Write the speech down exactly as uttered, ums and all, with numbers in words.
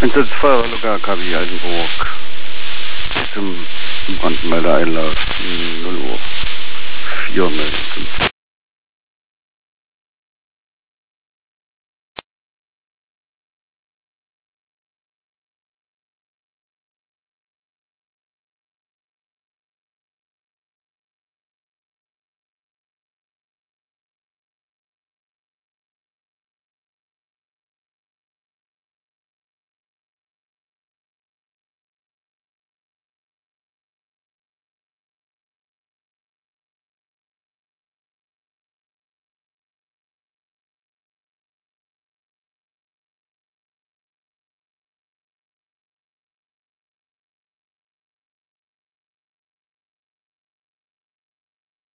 Einsatzfahrerlokal K W Eisenburg zum Brandmelder Einlauf null Uhr vier melden.